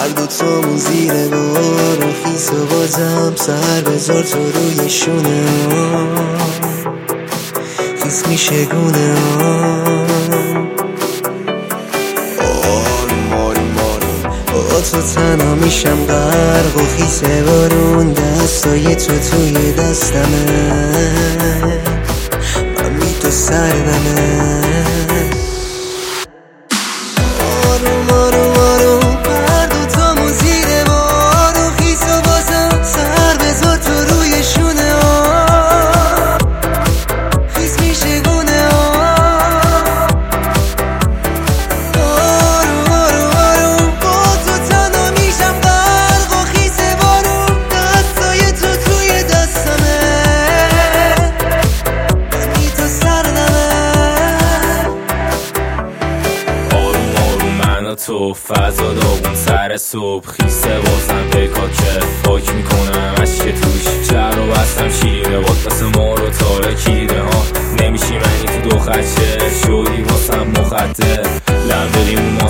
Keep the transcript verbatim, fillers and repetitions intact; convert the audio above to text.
هر دو تامون زیر بار و خیس و بازم سر بذار تو روی شونه خیس میشه گونه آروم آروم آروم با تو تنها میشم غرق و خیس بارون دستای تو توی دستمه من بی تو سردمه آروم آروم آروم هر دو تامون زیر بار و خیس و بازم سر بذار تو روی شونه خیس میشه گونه آروم آروم آروم با تو تنها میشم غرق و خیس بارون دستای تو توی دستمه من بی تو سردمه تو فضا داغون سر صبح خیسه بازم پیکاکه پاک میکنم عشق توش چه رو بستم شیره باد واسه ما رو تارکیده ها نمیشی منی تو دو خچه شدی واسم مخطه لب داریم